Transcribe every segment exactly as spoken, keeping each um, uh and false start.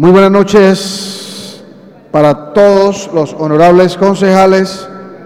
Muy buenas noches para todos los honorables concejales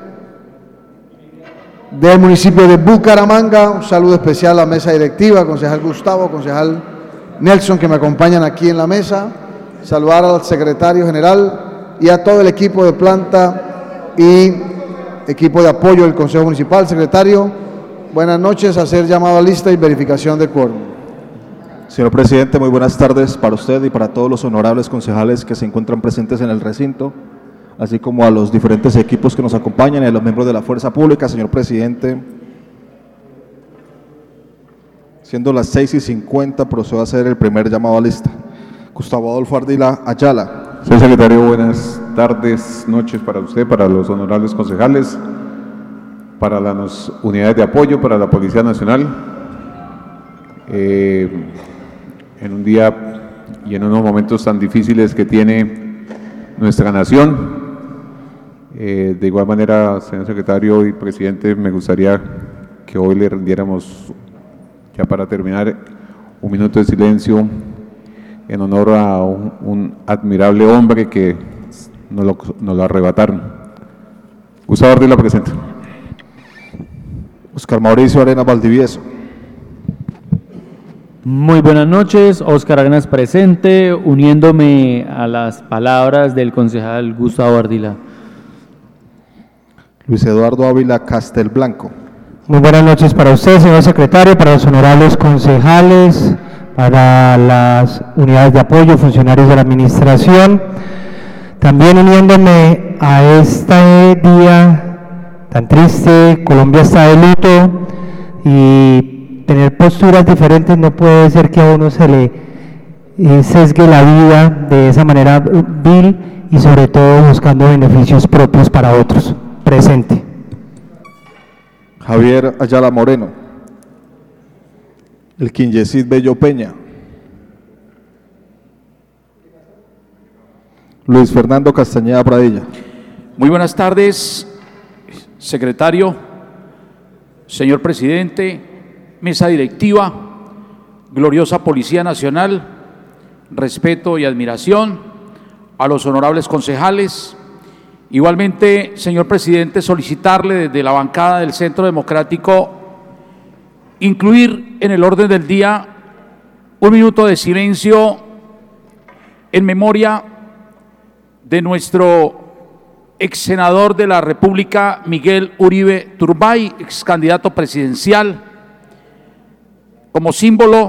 del municipio de Bucaramanga. Un saludo especial a la mesa directiva, concejal Gustavo, concejal Nelson, que me acompañan aquí en la mesa. Saludar al secretario general y a todo el equipo de planta y equipo de apoyo del Consejo Municipal. Secretario, buenas noches. Hacer llamado a lista y verificación de quórum. Señor presidente, muy buenas tardes para usted y para todos los honorables concejales que se encuentran presentes en el recinto, así como a los diferentes equipos que nos acompañan y a los miembros de la Fuerza Pública. Señor presidente, siendo las seis y cincuenta, procedo a hacer el primer llamado a lista. Gustavo Adolfo Ardila Ayala. Señor secretario, buenas tardes, noches para usted, para los honorables concejales, para las unidades de apoyo, para la Policía Nacional. Eh, en un día y en unos momentos tan difíciles que tiene nuestra nación. Eh, de igual manera, señor secretario y presidente, me gustaría que hoy le rindiéramos, ya para terminar, un minuto de silencio en honor a un, un admirable hombre que nos lo, nos lo arrebataron. Gustavo Ardila, presente. Oscar Mauricio Arenas Valdivieso. Muy buenas noches, Oscar Arenas presente, uniéndome a las palabras del concejal Gustavo Ardila. Luis Eduardo Ávila Castelblanco. Muy buenas noches para usted, señor secretario, para los honorables concejales, para las unidades de apoyo, funcionarios de la administración. También uniéndome a este día tan triste. Colombia está de luto y tener posturas diferentes no puede ser que a uno se le eh, sesgue la vida de esa manera vil y sobre todo buscando beneficios propios para otros. Presente. Javier Ayala Moreno. El Quinyesid Bello Peña. Luis Fernando Castañeda Pradilla. Muy buenas tardes, secretario, señor presidente, mesa directiva, gloriosa Policía Nacional, respeto y admiración a los honorables concejales. Igualmente, señor presidente, solicitarle desde la bancada del Centro Democrático incluir en el orden del día un minuto de silencio en memoria de nuestro ex senador de la República, Miguel Uribe Turbay, ex candidato presidencial, como símbolo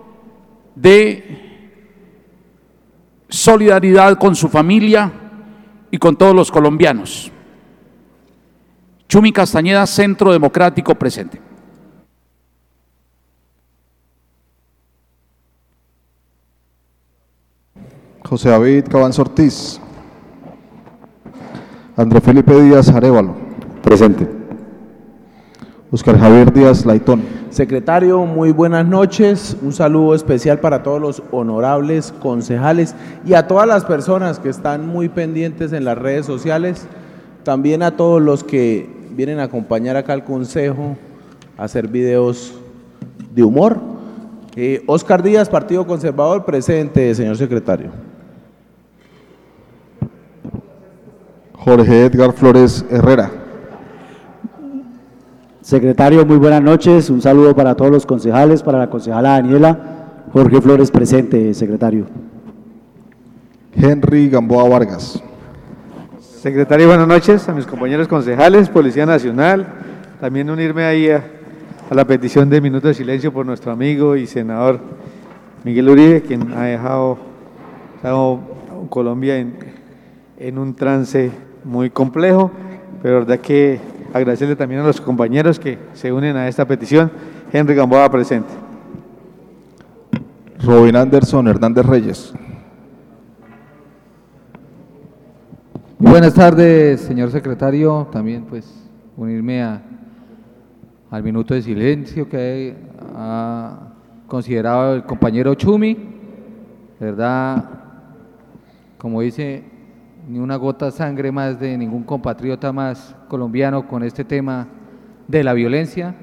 de solidaridad con su familia y con todos los colombianos. Chumi Castañeda, Centro Democrático, presente. José David Cabanzo Ortiz. André Felipe Díaz Arévalo. Presente. Oscar Javier Díaz Laitón. Secretario, muy buenas noches. Un saludo especial para todos los honorables concejales y a todas las personas que están muy pendientes en las redes sociales. También a todos los que vienen a acompañar acá al consejo a hacer videos de humor. Eh, Oscar Díaz, Partido Conservador, presente, señor secretario. Jorge Edgar Flores Herrera. Secretario, muy buenas noches. Un saludo para todos los concejales, para la concejala Daniela. Jorge Flores presente, secretario. Henry Gamboa Vargas. Secretario, buenas noches a mis compañeros concejales, Policía Nacional. También unirme ahí a, a la petición de minuto de silencio por nuestro amigo y senador Miguel Uribe, quien ha dejado, dejado a Colombia en, en un trance muy complejo, pero verdad que agradecerle también a los compañeros que se unen a esta petición. Henry Gamboa presente. Robin Anderson Hernández Reyes. Buenas tardes, señor secretario. También pues unirme a, al minuto de silencio que ha considerado el compañero Chumi. De verdad, como dice, ni una gota de sangre más de ningún compatriota más colombiano con este tema de la violencia.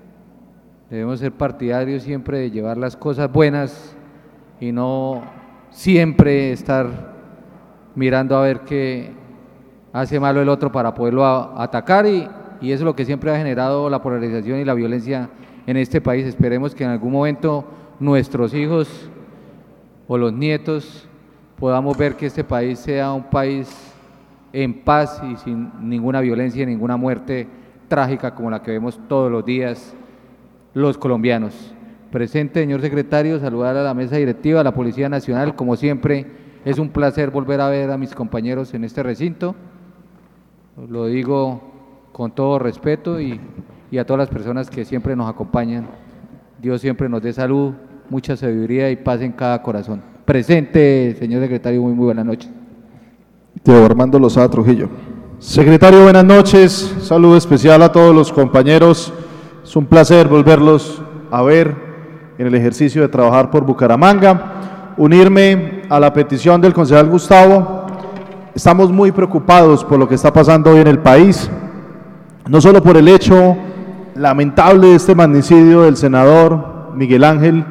Debemos ser partidarios siempre de llevar las cosas buenas y no siempre estar mirando a ver qué hace malo el otro para poderlo a, atacar y, y eso es lo que siempre ha generado la polarización y la violencia en este país. Esperemos que en algún momento nuestros hijos o los nietos podamos ver que este país sea un país en paz y sin ninguna violencia y ninguna muerte trágica como la que vemos todos los días los colombianos. Presente, señor secretario, saludar a la mesa directiva, a la Policía Nacional, como siempre es un placer volver a ver a mis compañeros en este recinto, lo digo con todo respeto y, y a todas las personas que siempre nos acompañan. Dios siempre nos dé salud, mucha sabiduría y paz en cada corazón. Presente, señor secretario, muy, muy buenas noches. Diego Armando Lozada Trujillo. Secretario, buenas noches, saludo especial a todos los compañeros, es un placer volverlos a ver en el ejercicio de trabajar por Bucaramanga, unirme a la petición del concejal Gustavo. Estamos muy preocupados por lo que está pasando hoy en el país, no solo por el hecho lamentable de este magnicidio del senador Miguel Ángel,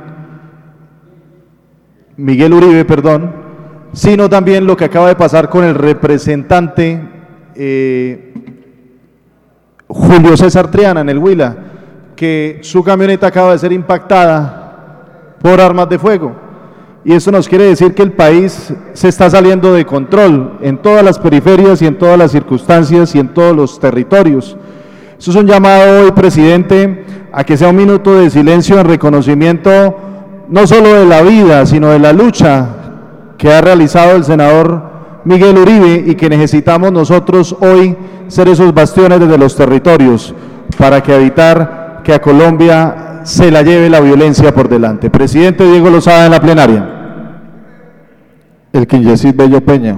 Miguel Uribe, perdón, sino también lo que acaba de pasar con el representante eh, Julio César Triana en el Huila, que su camioneta acaba de ser impactada por armas de fuego. Y eso nos quiere decir que el país se está saliendo de control en todas las periferias y en todas las circunstancias y en todos los territorios. Eso es un llamado hoy, presidente, a que sea un minuto de silencio en reconocimiento no solo de la vida, sino de la lucha que ha realizado el senador Miguel Uribe y que necesitamos nosotros hoy ser esos bastiones desde los territorios para que evitar que a Colombia se la lleve la violencia por delante. Presidente Diego Lozada en la plenaria. El Quinyesid Bello Peña.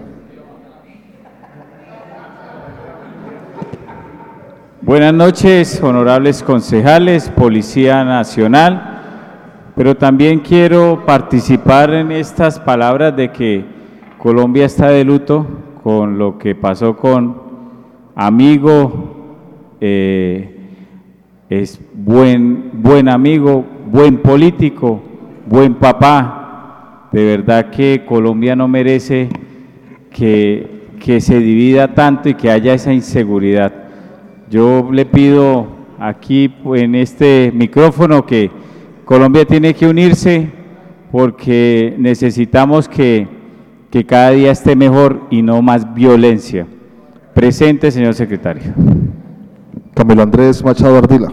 Buenas noches, honorables concejales, Policía Nacional, pero también quiero participar en estas palabras de que Colombia está de luto con lo que pasó con amigo, eh, es buen, buen amigo, buen político, buen papá. De verdad que Colombia no merece que, que se divida tanto y que haya esa inseguridad. Yo le pido aquí en este micrófono que Colombia tiene que unirse porque necesitamos que, que cada día esté mejor y no más violencia. Presente, señor secretario. Camilo Andrés Machado Ardila.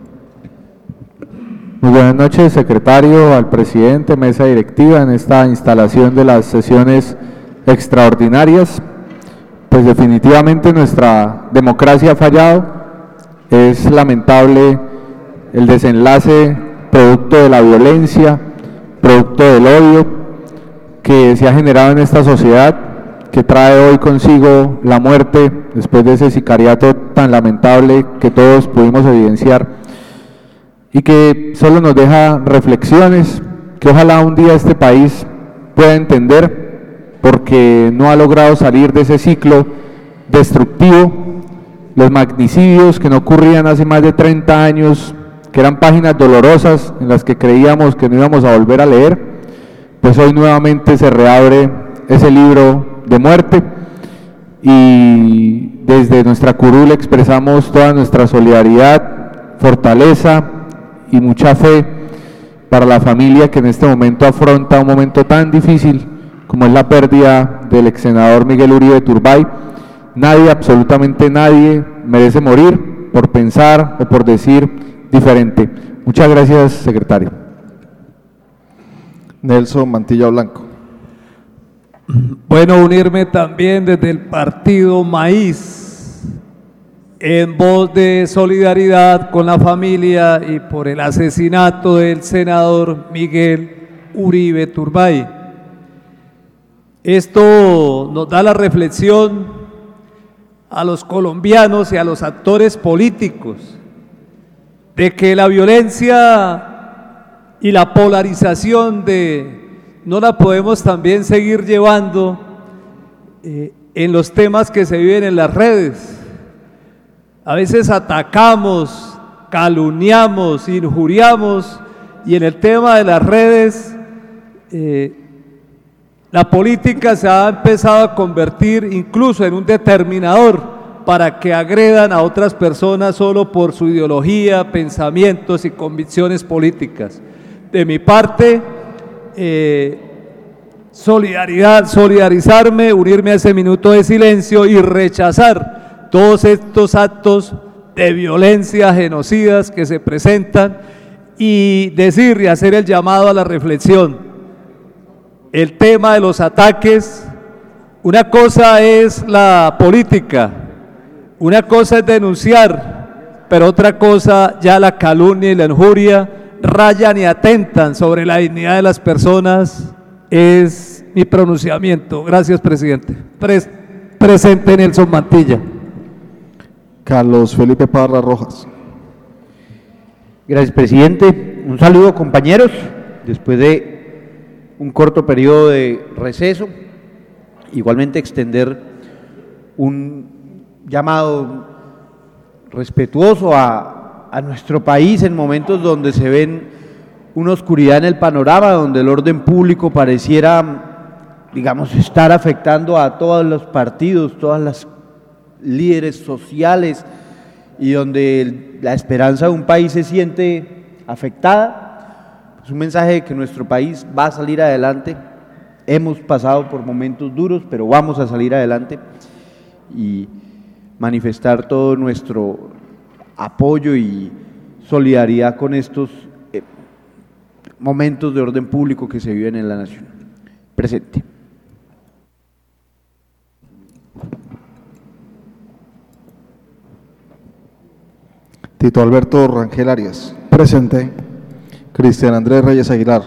Muy buenas noches, secretario, al presidente, mesa directiva, en esta instalación de las sesiones extraordinarias. Pues definitivamente nuestra democracia ha fallado, es lamentable el desenlace producto de la violencia, producto del odio que se ha generado en esta sociedad, que trae hoy consigo la muerte después de ese sicariato tan lamentable que todos pudimos evidenciar y que solo nos deja reflexiones que ojalá un día este país pueda entender, porque no ha logrado salir de ese ciclo destructivo. Los magnicidios que no ocurrían hace más de treinta años, que eran páginas dolorosas en las que creíamos que no íbamos a volver a leer, pues hoy nuevamente se reabre ese libro de muerte y desde nuestra curul expresamos toda nuestra solidaridad, fortaleza y mucha fe para la familia que en este momento afronta un momento tan difícil como es la pérdida del ex senador Miguel Uribe Turbay. Nadie, absolutamente nadie, merece morir por pensar o por decir diferente. Muchas gracias, secretario. Nelson Mantilla Blanco. Bueno, unirme también desde el partido Maíz en voz de solidaridad con la familia y por el asesinato del senador Miguel Uribe Turbay. Esto nos da la reflexión a los colombianos y a los actores políticos de que la violencia y la polarización de no la podemos también seguir llevando eh, en los temas que se viven en las redes. A veces atacamos, calumniamos, injuriamos y en el tema de las redes eh, La política se ha empezado a convertir incluso en un determinador para que agredan a otras personas solo por su ideología, pensamientos y convicciones políticas. De mi parte, eh, solidaridad, solidarizarme, unirme a ese minuto de silencio y rechazar todos estos actos de violencia genocidas que se presentan y decir y hacer el llamado a la reflexión. El tema de los ataques, una cosa es la política, una cosa es denunciar, pero otra cosa ya la calumnia y la injuria rayan y atentan sobre la dignidad de las personas, es mi pronunciamiento. Gracias, presidente. Pres presente Nelson Mantilla. Carlos Felipe Parra Rojas. Gracias, presidente. Un saludo, compañeros. Después de un corto periodo de receso, igualmente extender un llamado respetuoso a, a nuestro país en momentos donde se ven una oscuridad en el panorama, donde el orden público pareciera, digamos, estar afectando a todos los partidos, todas las líderes sociales, y donde el, la esperanza de un país se siente afectada. Es un mensaje de que nuestro país va a salir adelante. Hemos pasado por momentos duros, pero vamos a salir adelante, y manifestar todo nuestro apoyo y solidaridad con estos eh, momentos de orden público que se viven en la nación. Presente. Tito Alberto Rangel Arias. Presente. Cristian Andrés Reyes Aguilar.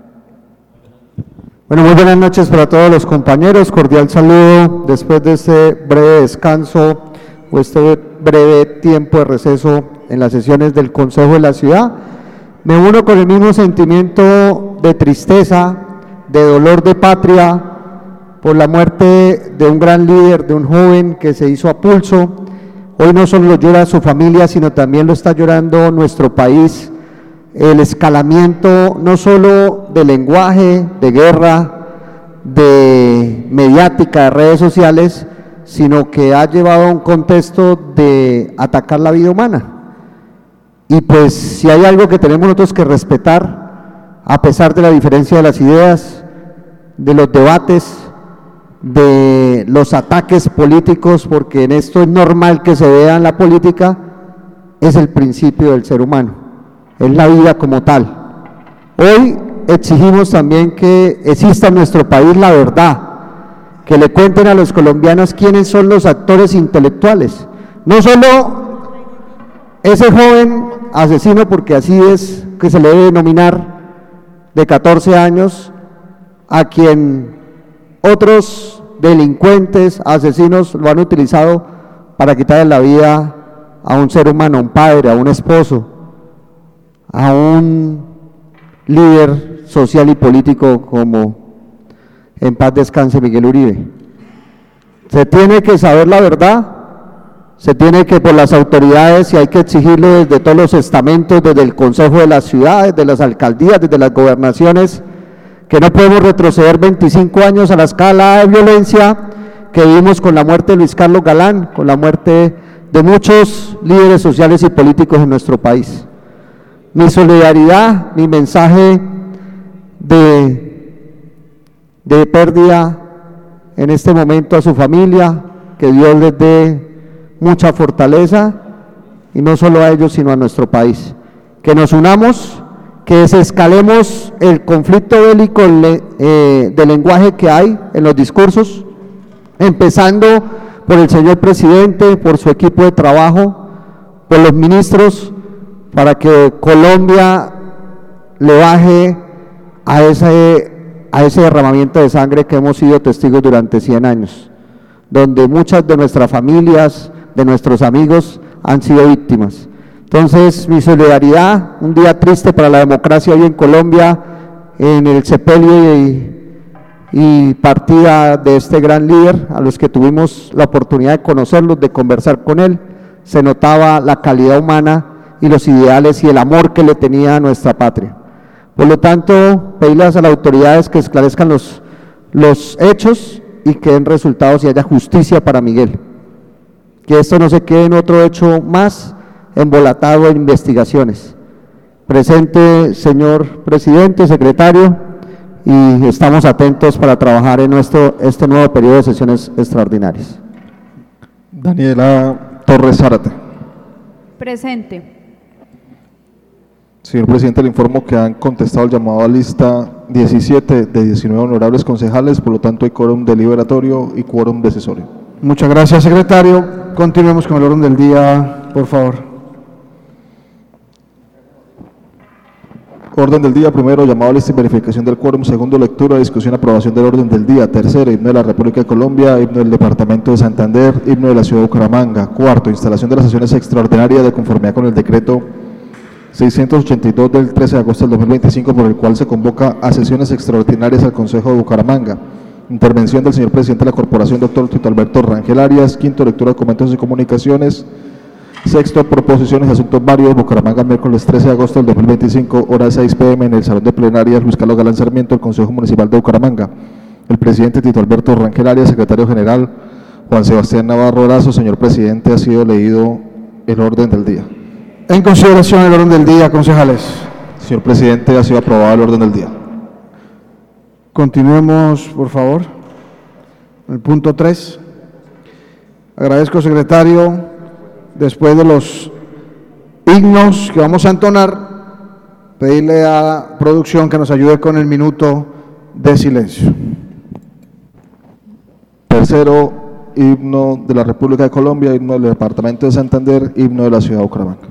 Bueno, muy buenas noches para todos los compañeros. Cordial saludo después de este breve descanso o este breve tiempo de receso en las sesiones del Consejo de la Ciudad. Me uno con el mismo sentimiento de tristeza, de dolor de patria por la muerte de un gran líder, de un joven que se hizo a pulso. Hoy no solo lo llora su familia, sino también lo está llorando nuestro país. El escalamiento no solo de lenguaje, de guerra, de mediática, de redes sociales, sino que ha llevado a un contexto de atacar la vida humana. Y pues si hay algo que tenemos nosotros que respetar, a pesar de la diferencia de las ideas, de los debates, de los ataques políticos, porque en esto es normal que se vea en la política, es el principio del ser humano, es la vida como tal. Hoy exigimos también que exista en nuestro país la verdad, que le cuenten a los colombianos quiénes son los actores intelectuales, no solo ese joven asesino, porque así es que se le debe denominar, de catorce años, a quien otros delincuentes, asesinos lo han utilizado para quitarle la vida a un ser humano, a un padre, a un esposo, a un líder social y político como en paz descanse Miguel Uribe. Se tiene que saber la verdad, se tiene que por las autoridades, y hay que exigirlo desde todos los estamentos, desde el Consejo de las Ciudades, desde las alcaldías, desde las gobernaciones, que no podemos retroceder veinticinco años a la escala de violencia que vimos con la muerte de Luis Carlos Galán, con la muerte de muchos líderes sociales y políticos en nuestro país. Mi solidaridad, mi mensaje de, de pérdida en este momento a su familia, que Dios les dé mucha fortaleza, y no solo a ellos, sino a nuestro país. Que nos unamos, que desescalemos el conflicto bélico eh, de lenguaje que hay en los discursos, empezando por el señor presidente, por su equipo de trabajo, por los ministros, para que Colombia le baje a ese, a ese derramamiento de sangre que hemos sido testigos durante cien años, donde muchas de nuestras familias, de nuestros amigos han sido víctimas. Entonces, mi solidaridad, un día triste para la democracia hoy en Colombia, en el sepelio y, y partida de este gran líder, a los que tuvimos la oportunidad de conocerlos, de conversar con él. Se notaba la calidad humana y los ideales y el amor que le tenía a nuestra patria. Por lo tanto, pedirles a las autoridades que esclarezcan los los hechos y que den resultados y haya justicia para Miguel. Que esto no se quede en otro hecho más embolatado en investigaciones. Presente, señor presidente, secretario, y estamos atentos para trabajar en nuestro, este nuevo periodo de sesiones extraordinarias. Daniela Torres Zárate. Presente. Señor presidente, le informo que han contestado el llamado a lista diecisiete de diecinueve honorables concejales, por lo tanto hay quórum deliberatorio y quórum decisorio. Muchas gracias, secretario. Continuemos con el orden del día, por favor. Orden del día, primero, llamado a lista y verificación del quórum. Segundo, lectura, discusión, aprobación del orden del día. Tercero, himno de la República de Colombia, himno del Departamento de Santander, himno de la Ciudad de Bucaramanga. Cuarto, instalación de las sesiones extraordinarias de conformidad con el decreto seiscientos ochenta y dos del trece de agosto del dos mil veinticinco, por el cual se convoca a sesiones extraordinarias al Consejo de Bucaramanga. Intervención del señor presidente de la Corporación, doctor Tito Alberto Rangel Arias. Quinto, lectura de documentos y comunicaciones. Sexto, proposiciones y asuntos varios. Bucaramanga, miércoles trece de agosto del dos mil veinticinco, hora seis p m en el Salón de Plenarias Luis Carlos Galán Sarmiento, el Consejo Municipal de Bucaramanga. El presidente Tito Alberto Rangel Arias, secretario general Juan Sebastián Navarro Lazo. Señor presidente, ha sido leído el orden del día. En consideración el orden del día, concejales. Señor presidente, ha sido aprobado el orden del día. Continuemos, por favor. El punto tres. Agradezco, secretario, después de los himnos que vamos a entonar, pedirle a producción que nos ayude con el minuto de silencio. Tercero, himno de la República de Colombia, himno del Departamento de Santander, himno de la Ciudad de Bucaramanga.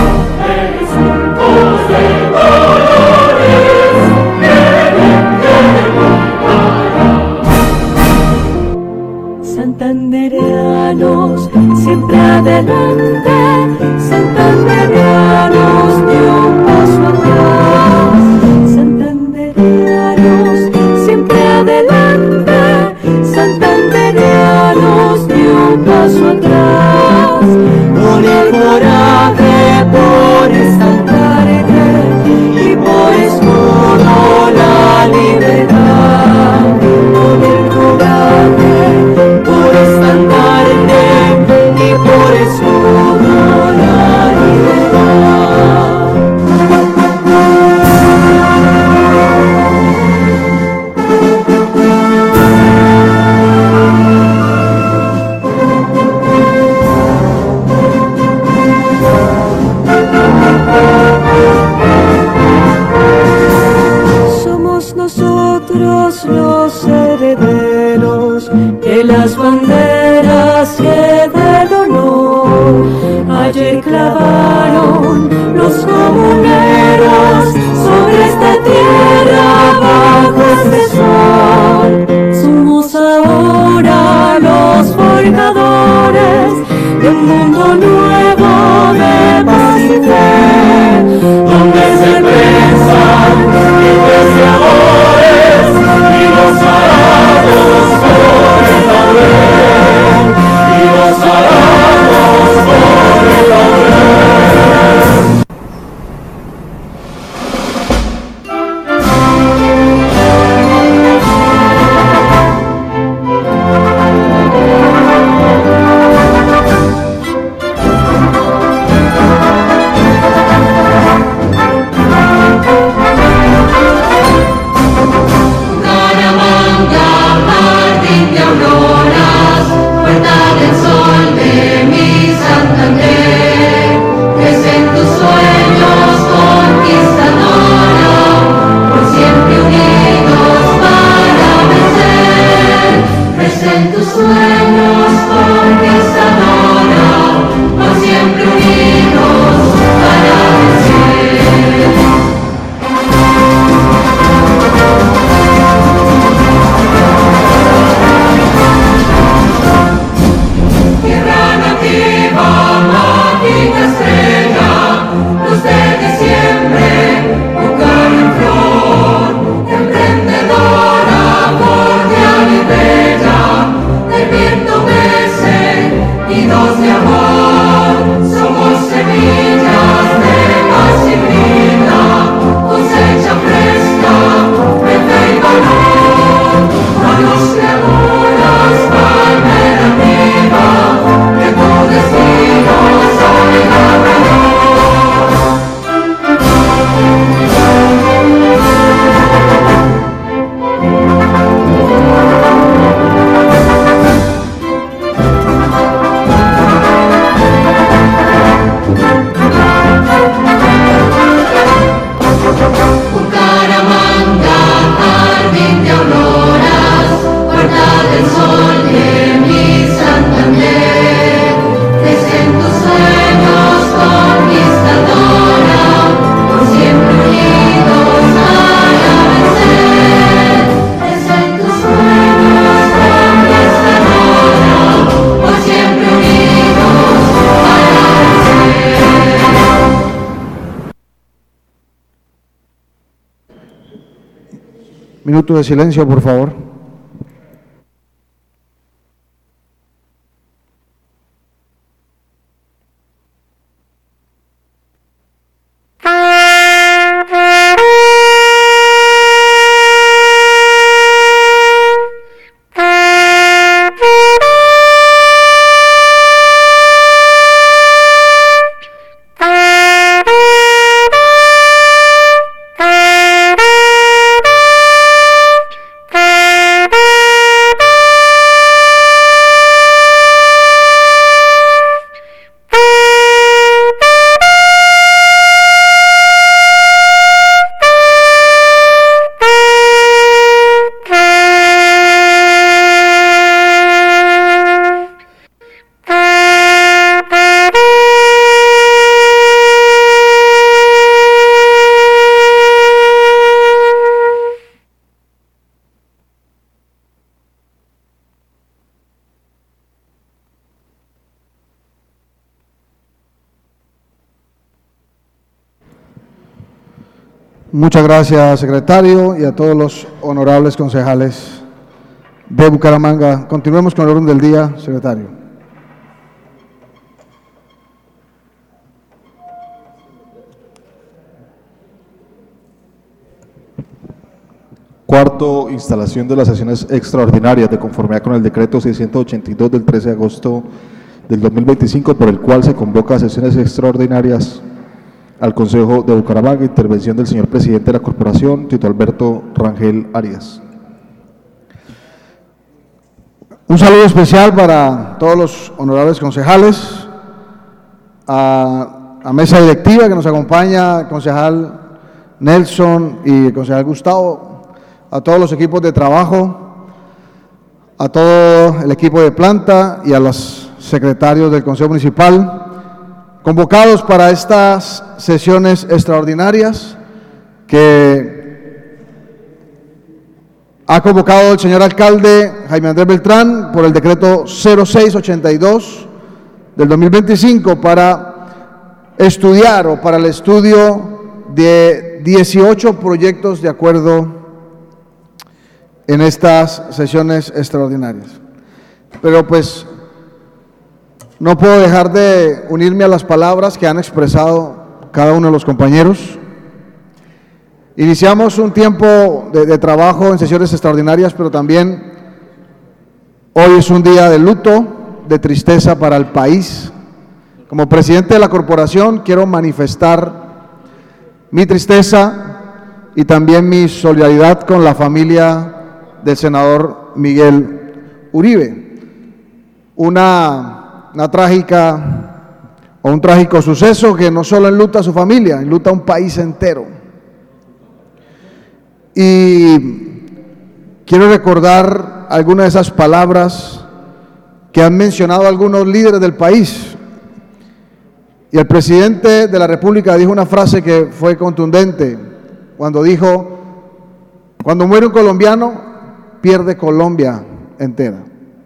Thank you. Minuto de silencio, por favor. Muchas gracias, secretario, y a todos los honorables concejales de Bucaramanga. Continuemos con el orden del día, secretario. Cuarto, instalación de las sesiones extraordinarias de conformidad con el decreto seiscientos ochenta y dos del trece de agosto del dos mil veinticinco, por el cual se convoca a sesiones extraordinarias al Consejo de Bucaramanga. Intervención del señor presidente de la Corporación, Tito Alberto Rangel Arias. Un saludo especial para todos los honorables concejales, a, a mesa directiva que nos acompaña, concejal Nelson y el concejal Gustavo, a todos los equipos de trabajo, a todo el equipo de planta y a los secretarios del Consejo Municipal, convocados para estas sesiones extraordinarias que ha convocado el señor alcalde Jaime Andrés Beltrán por el decreto cero seis ochenta y dos del dos mil veinticinco para estudiar o para el estudio de dieciocho proyectos de acuerdo en estas sesiones extraordinarias. Pero pues no puedo dejar de unirme a las palabras que han expresado cada uno de los compañeros. Iniciamos un tiempo de, de trabajo en sesiones extraordinarias, pero también hoy es un día de luto, de tristeza para el país. Como presidente de la corporación quiero manifestar mi tristeza y también mi solidaridad con la familia del senador Miguel Uribe. Una Una trágica o un trágico suceso que no solo enluta a su familia, enluta a un país entero. Y quiero recordar algunas de esas palabras que han mencionado algunos líderes del país. Y el presidente de la República dijo una frase que fue contundente cuando dijo: cuando muere un colombiano, pierde Colombia entera.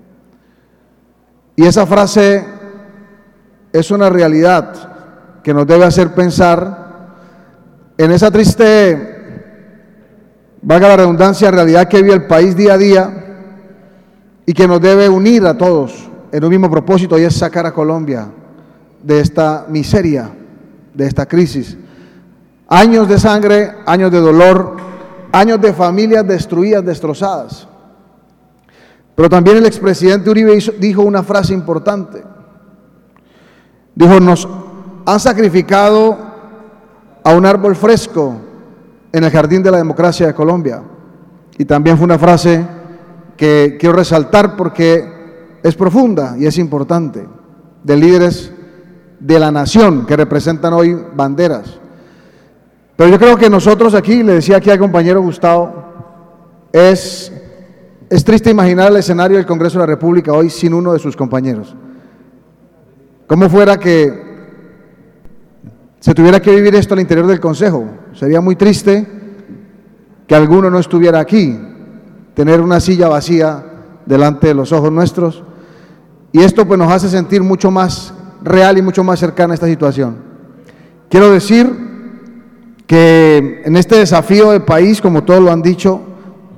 Y esa frase es una realidad que nos debe hacer pensar en esa triste, valga la redundancia, realidad que vive el país día a día y que nos debe unir a todos en un mismo propósito, y es sacar a Colombia de esta miseria, de esta crisis. Años de sangre, años de dolor, años de familias destruidas, destrozadas. Pero también el expresidente Uribe hizo, dijo una frase importante. Dijo: nos han sacrificado a un árbol fresco en el jardín de la democracia de Colombia. Y también fue una frase que quiero resaltar porque es profunda y es importante, de líderes de la nación que representan hoy banderas. Pero yo creo que nosotros aquí, le decía aquí al compañero Gustavo, es... Es triste imaginar el escenario del Congreso de la República hoy sin uno de sus compañeros. ¿Cómo fuera que se tuviera que vivir esto al interior del Consejo? Sería muy triste que alguno no estuviera aquí, tener una silla vacía delante de los ojos nuestros. Y esto pues nos hace sentir mucho más real y mucho más cercana a esta situación. Quiero decir que en este desafío de país, como todos lo han dicho,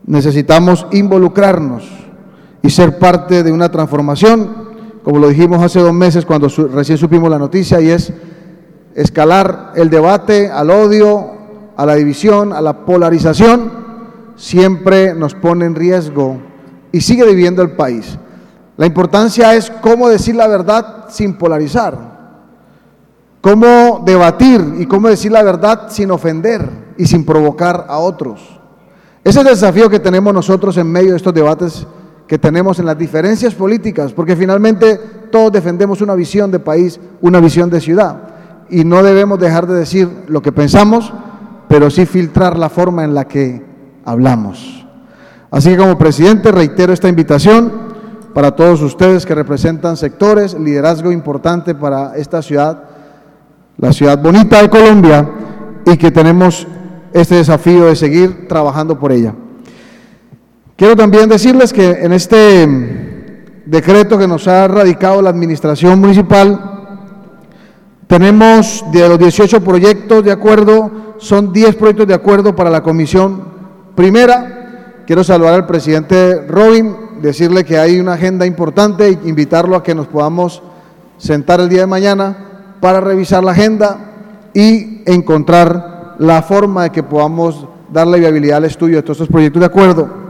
necesitamos involucrarnos y ser parte de una transformación, como lo dijimos hace dos meses cuando su, recién supimos la noticia, y es escalar el debate al odio, a la división, a la polarización, siempre nos pone en riesgo y sigue dividiendo el país. La importancia es cómo decir la verdad sin polarizar, cómo debatir y cómo decir la verdad sin ofender y sin provocar a otros. Ese es el desafío que tenemos nosotros en medio de estos debates que tenemos en las diferencias políticas, porque finalmente todos defendemos una visión de país, una visión de ciudad, y no debemos dejar de decir lo que pensamos, pero sí filtrar la forma en la que hablamos. Así que como presidente reitero esta invitación para todos ustedes que representan sectores, liderazgo importante para esta ciudad, la ciudad bonita de Colombia, y que tenemos este desafío de seguir trabajando por ella. Quiero también decirles que en este decreto que nos ha radicado la administración municipal, tenemos de los dieciocho proyectos de acuerdo, son diez proyectos de acuerdo para la comisión primera. Quiero saludar al presidente Robin, decirle que hay una agenda importante e invitarlo a que nos podamos sentar el día de mañana para revisar la agenda y encontrar la forma de que podamos darle viabilidad al estudio de todos estos proyectos de acuerdo.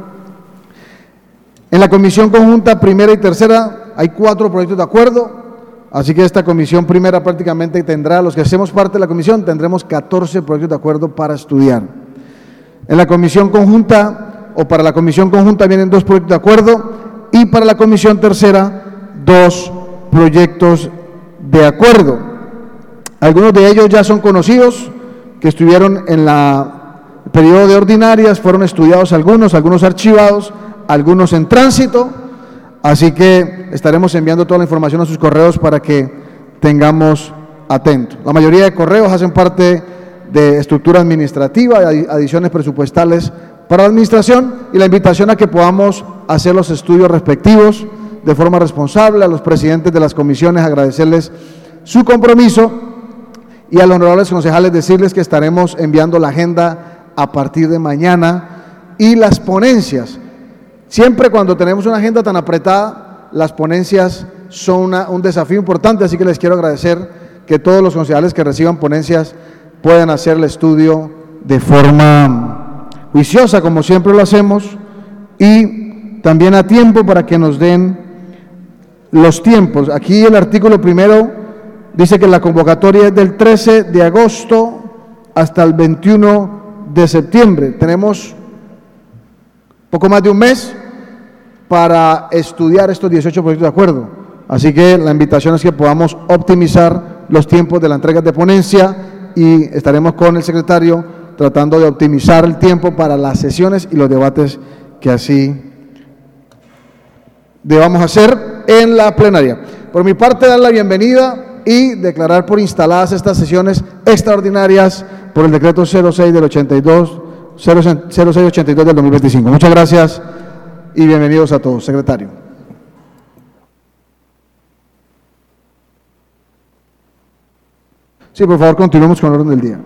En la comisión conjunta primera y tercera hay cuatro proyectos de acuerdo, así que esta comisión primera prácticamente tendrá, los que hacemos parte de la comisión, tendremos catorce proyectos de acuerdo para estudiar. En la comisión conjunta, o para la comisión conjunta vienen dos proyectos de acuerdo, y para la comisión tercera, dos proyectos de acuerdo. Algunos de ellos ya son conocidos, que estuvieron en la el periodo de ordinarias, fueron estudiados algunos, algunos archivados, algunos en tránsito, así que estaremos enviando toda la información a sus correos para que tengamos atentos. La mayoría de correos hacen parte de estructura administrativa, de adiciones presupuestales para la administración, y la invitación a que podamos hacer los estudios respectivos de forma responsable. A los presidentes de las comisiones agradecerles su compromiso, y a los honorables concejales decirles que estaremos enviando la agenda a partir de mañana, y las ponencias. Siempre cuando tenemos una agenda tan apretada, las ponencias son una, un desafío importante, así que les quiero agradecer que todos los concejales que reciban ponencias puedan hacer el estudio de forma juiciosa, como siempre lo hacemos, y también a tiempo para que nos den los tiempos. Aquí el artículo primero dice que la convocatoria es del trece de agosto hasta el veintiuno de septiembre. Tenemos poco más de un mes para estudiar estos dieciocho proyectos de acuerdo. Así que la invitación es que podamos optimizar los tiempos de la entrega de ponencia, y estaremos con el secretario tratando de optimizar el tiempo para las sesiones y los debates que así debamos hacer en la plenaria. Por mi parte, dar la bienvenida y declarar por instaladas estas sesiones extraordinarias por el decreto cero seis del ochenta y dos, cero seis ochenta y dos del dos mil veinticinco. Muchas gracias y bienvenidos a todos. Secretario. Sí, por favor, continuemos con el orden del día.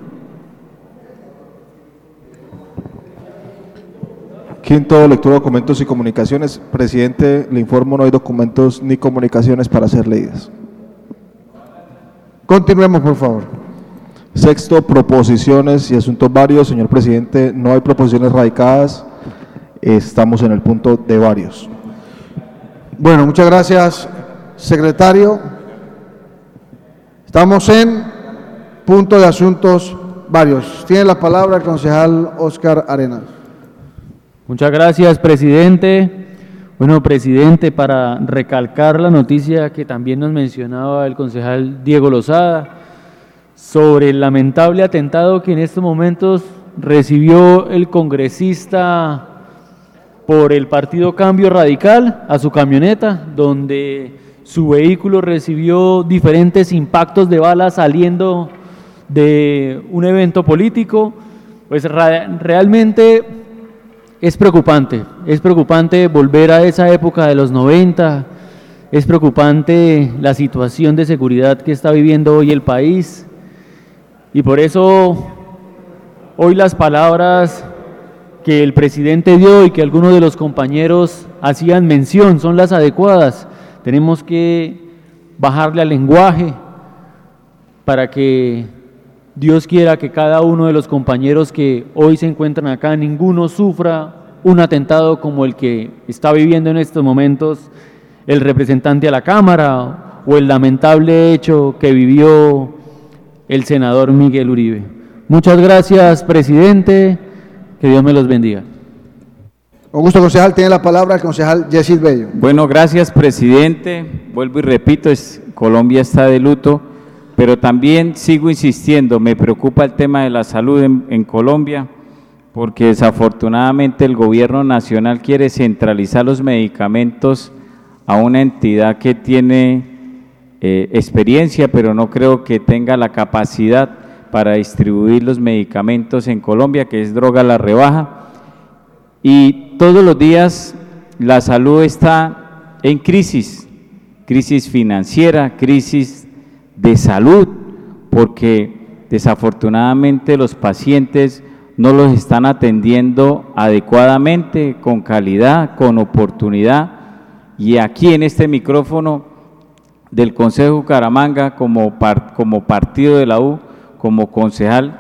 Quinto, lectura de documentos y comunicaciones. Presidente, le informo, no hay documentos ni comunicaciones para ser leídas. Continuemos, por favor. Sexto, proposiciones y asuntos varios. Señor presidente, no hay proposiciones radicadas. Estamos en el punto de varios. Bueno, muchas gracias, secretario. Estamos en punto de asuntos varios. Tiene la palabra el concejal Óscar Arenas. Muchas gracias, presidente. Bueno, presidente, para recalcar la noticia que también nos mencionaba el concejal Diego Lozada sobre el lamentable atentado que en estos momentos recibió el congresista por el partido Cambio Radical a su camioneta, donde su vehículo recibió diferentes impactos de bala saliendo de un evento político. Pues realmente es preocupante, es preocupante volver a esa época de los noventa, es preocupante la situación de seguridad que está viviendo hoy el país, y por eso hoy las palabras que el presidente dio y que algunos de los compañeros hacían mención son las adecuadas. Tenemos que bajarle al lenguaje para que Dios quiera que cada uno de los compañeros que hoy se encuentran acá, ninguno sufra un atentado como el que está viviendo en estos momentos el representante a la Cámara o el lamentable hecho que vivió el senador Miguel Uribe. Muchas gracias, presidente. Que Dios me los bendiga. Con gusto, concejal. Tiene la palabra el concejal Yesid Bello. Bueno, gracias, presidente. Vuelvo y repito, es, Colombia está de luto, pero también sigo insistiendo, me preocupa el tema de la salud en, en Colombia, porque desafortunadamente el gobierno nacional quiere centralizar los medicamentos a una entidad que tiene eh, experiencia, pero no creo que tenga la capacidad para distribuir los medicamentos en Colombia, que es Droga La Rebaja, y todos los días la salud está en crisis, crisis financiera, crisis de salud, porque desafortunadamente los pacientes no los están atendiendo adecuadamente, con calidad, con oportunidad, y aquí en este micrófono del Consejo de Bucaramanga, como, par, como partido de la U, como concejal,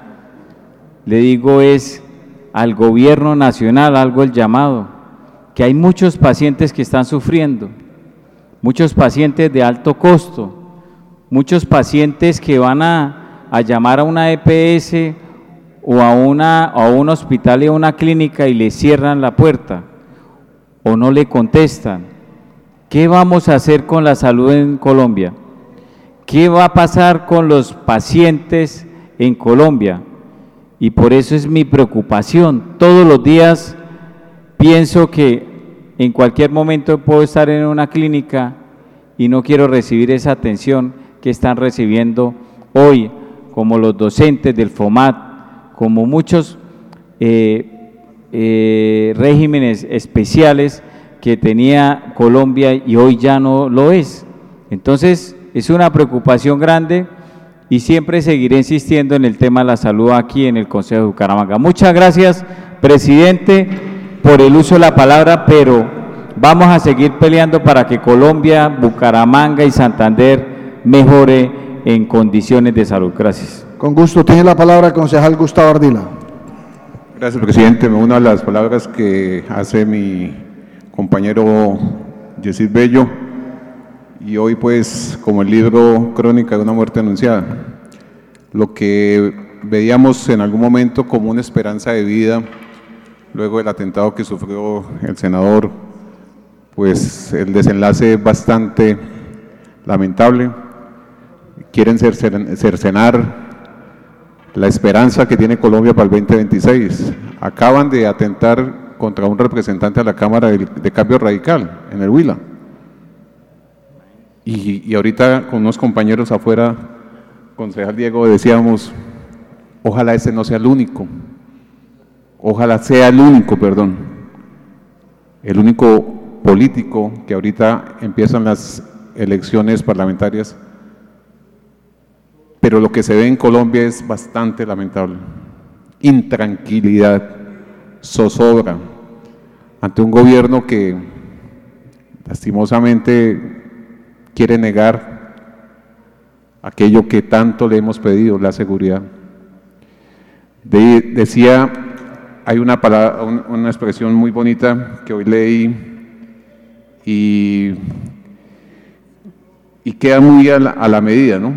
le digo es al gobierno nacional algo el llamado, que hay muchos pacientes que están sufriendo, muchos pacientes de alto costo, muchos pacientes que van a, a llamar a una E P S o a, una, a un hospital y a una clínica y le cierran la puerta o no le contestan. ¿Qué vamos a hacer con la salud en Colombia? ¿Qué va a pasar con los pacientes en Colombia? Y por eso es mi preocupación. Todos los días pienso que en cualquier momento puedo estar en una clínica y no quiero recibir esa atención que están recibiendo hoy, como los docentes del FOMAT, como muchos eh, eh, regímenes especiales que tenía Colombia y hoy ya no lo es. Entonces, es una preocupación grande y siempre seguiré insistiendo en el tema de la salud aquí en el Consejo de Bucaramanga. Muchas gracias, presidente, por el uso de la palabra, pero vamos a seguir peleando para que Colombia, Bucaramanga y Santander mejore en condiciones de salud. Gracias. Con gusto, tiene la palabra el concejal Gustavo Ardila. Gracias, presidente. Me uno a las palabras que hace mi compañero Yesid Bello. Y hoy, pues, como el libro Crónica de una muerte anunciada, lo que veíamos en algún momento como una esperanza de vida, luego del atentado que sufrió el senador, pues el desenlace es bastante lamentable. Quieren cercenar la esperanza que tiene Colombia para el veinte veintiséis. Acaban de atentar contra un representante de la Cámara de, de Cambio Radical en el Huila. Y, y ahorita con unos compañeros afuera, concejal Diego, decíamos, ojalá ese no sea el único, ojalá sea el único, perdón, el único político que ahorita empiezan las elecciones parlamentarias, pero lo que se ve en Colombia es bastante lamentable. Intranquilidad, zozobra, ante un gobierno que lastimosamente quiere negar aquello que tanto le hemos pedido, la seguridad. De, decía, hay una, palabra, un, una expresión muy bonita que hoy leí y, y queda muy a la, a la medida, ¿no?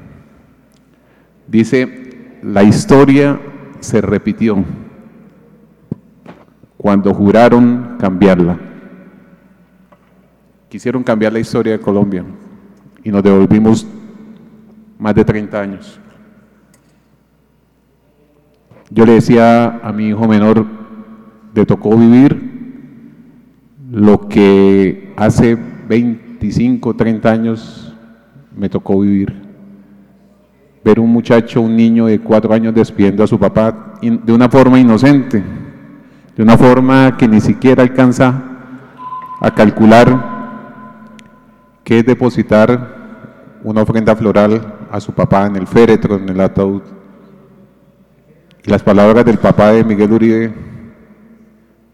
Dice, la historia se repitió cuando juraron cambiarla. Quisieron cambiar la historia de Colombia y nos devolvimos más de treinta años. Yo le decía a mi hijo menor, le tocó vivir lo que hace veinticinco, treinta años me tocó vivir. Ver un muchacho, un niño de cuatro años despidiendo a su papá de una forma inocente, de una forma que ni siquiera alcanza a calcular que es depositar una ofrenda floral a su papá en el féretro, en el ataúd. Y las palabras del papá de Miguel Uribe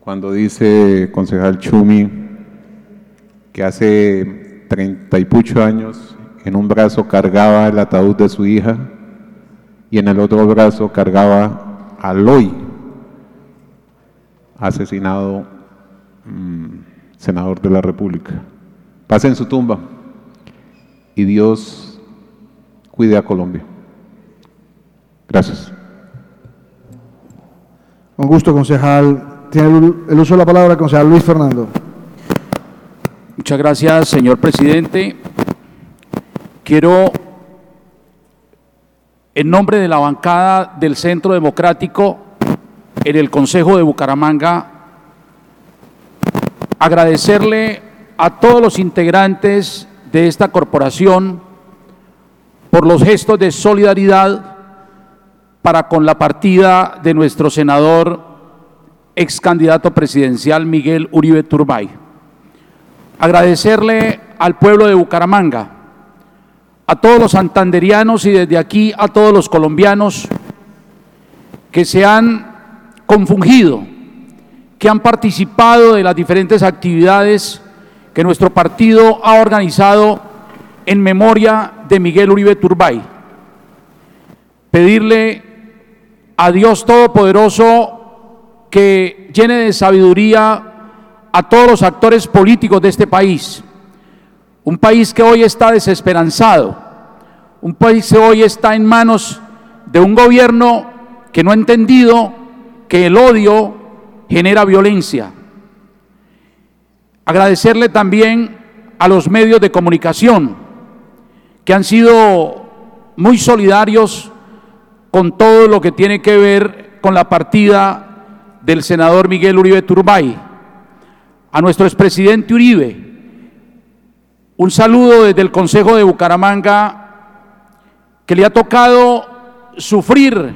cuando dice concejal Chumi que hace treinta y pucho años en un brazo cargaba el ataúd de su hija y en el otro brazo cargaba al hoy asesinado mmm, senador de la República. Pase en su tumba y Dios cuide a Colombia. Gracias. Con gusto, concejal. Tiene el uso de la palabra, concejal Luis Fernando. Muchas gracias, señor presidente. Quiero, en nombre de la bancada del Centro Democrático en el Consejo de Bucaramanga, agradecerle a todos los integrantes de esta corporación por los gestos de solidaridad para con la partida de nuestro senador, ex candidato presidencial Miguel Uribe Turbay. Agradecerle al pueblo de Bucaramanga, a todos los santanderianos y desde aquí a todos los colombianos que se han confundido, que han participado de las diferentes actividades que nuestro partido ha organizado en memoria de Miguel Uribe Turbay. Pedirle a Dios Todopoderoso que llene de sabiduría a todos los actores políticos de este país, un país que hoy está desesperanzado, un país que hoy está en manos de un gobierno que no ha entendido que el odio genera violencia. Agradecerle también a los medios de comunicación que han sido muy solidarios con todo lo que tiene que ver con la partida del senador Miguel Uribe Turbay. A nuestro expresidente Uribe, un saludo desde el Consejo de Bucaramanga, que le ha tocado sufrir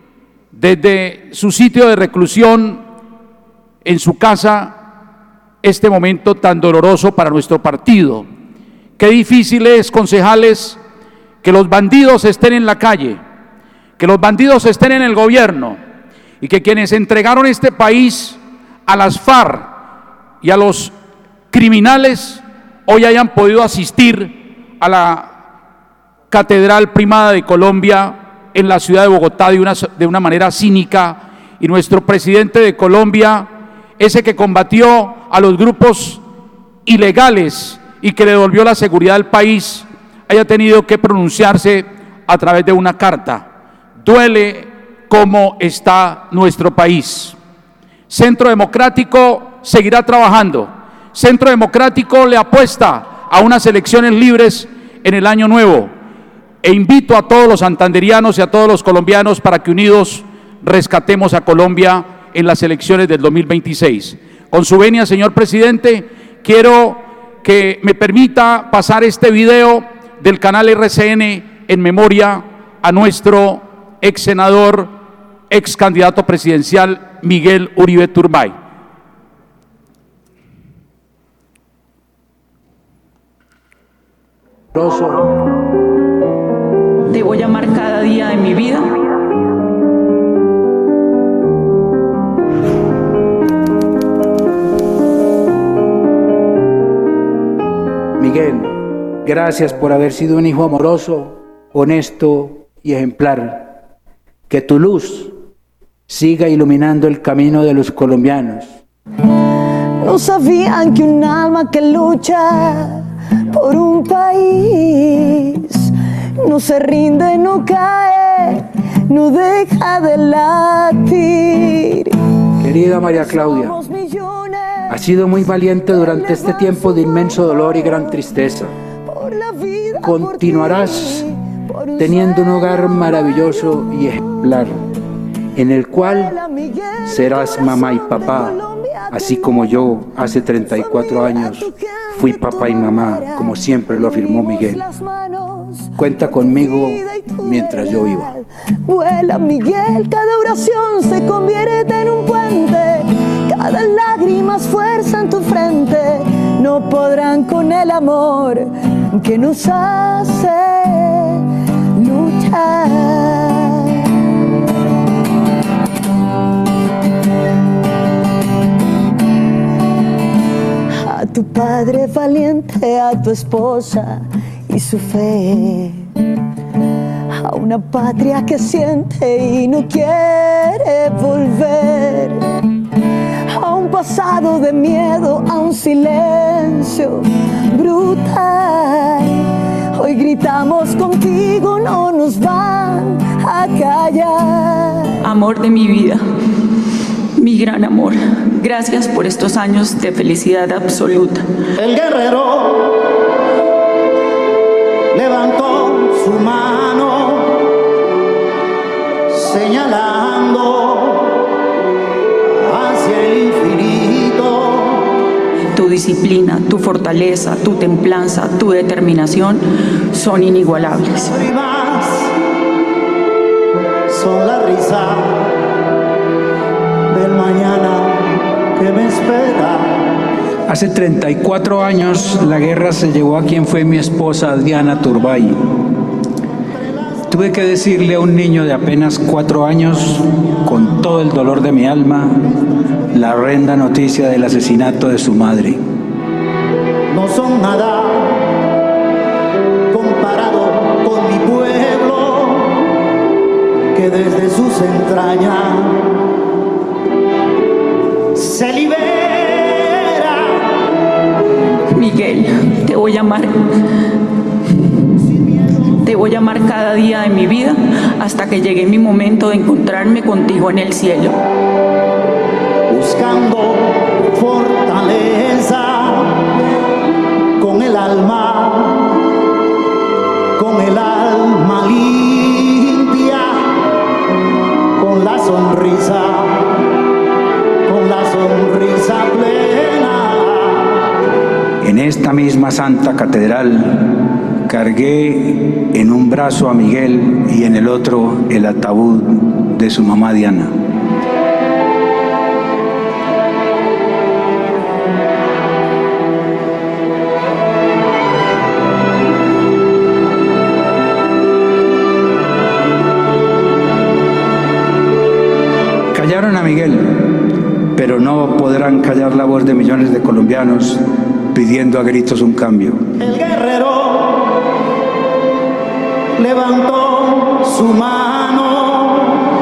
desde su sitio de reclusión en su casa este momento tan doloroso para nuestro partido. Qué difícil es, concejales, que los bandidos estén en la calle, que los bandidos estén en el gobierno y que quienes entregaron este país a las FARC y a los criminales hoy hayan podido asistir a la Catedral Primada de Colombia en la ciudad de Bogotá de una, de una manera cínica, y nuestro presidente de Colombia, ese que combatió a los grupos ilegales y que le devolvió la seguridad al país, haya tenido que pronunciarse a través de una carta. Duele cómo está nuestro país. Centro Democrático seguirá trabajando. Centro Democrático le apuesta a unas elecciones libres en el año nuevo, e invito a todos los santanderianos y a todos los colombianos para que unidos rescatemos a Colombia en las elecciones del dos mil veintiséis. Con su venia, señor presidente, quiero que me permita pasar este video del canal R C N en memoria a nuestro ex senador, ex candidato presidencial Miguel Uribe Turbay. Debo llamar cada día de mi vida. Miguel, gracias por haber sido un hijo amoroso, honesto y ejemplar. Que tu luz siga iluminando el camino de los colombianos. No sabían que un alma que lucha por un país no se rinde, no cae, no deja de latir. Querida María Claudia, has sido muy valiente durante este tiempo de inmenso dolor y gran tristeza. Continuarás teniendo un hogar maravilloso y ejemplar, en el cual serás mamá y papá, así como yo hace treinta y cuatro años fui papá y mamá, como siempre lo afirmó Miguel. Cuenta conmigo mientras yo viva. Vuela, Miguel, cada oración se convierte en un puente, cada lágrima es fuerza en tu frente. No podrán con el amor que nos hace luchar. padre valiente a tu esposa y su fe, a una patria que siente y no quiere volver, a un pasado de miedo, a un silencio brutal. Hoy gritamos contigo, no nos van a callar. Amor de mi vida, mi gran amor, gracias por estos años de felicidad absoluta. El guerrero levantó su mano señalando hacia el infinito. Tu disciplina, tu fortaleza, tu templanza, tu determinación son inigualables. Primas son la risa del mañana que me espera. Hace treinta y cuatro años la guerra se llevó a quien fue mi esposa Diana Turbay. Tuve que decirle a un niño de apenas cuatro años, con todo el dolor de mi alma, la horrenda noticia del asesinato de su madre. No son nada comparado con mi pueblo, que desde sus entrañas se libera. Miguel, te voy a amar. Te voy a amar cada día de mi vida hasta que llegue mi momento de encontrarme contigo en el cielo. Buscando fortaleza con el alma, con el alma limpia, con la sonrisa, con la sonrisa plena. En esta misma Santa Catedral cargué en un brazo a Miguel y en el otro el ataúd de su mamá Diana. Callaron a Miguel, pero no podrán callar la voz de millones de colombianos pidiendo a gritos un cambio. El guerrero levantó su mano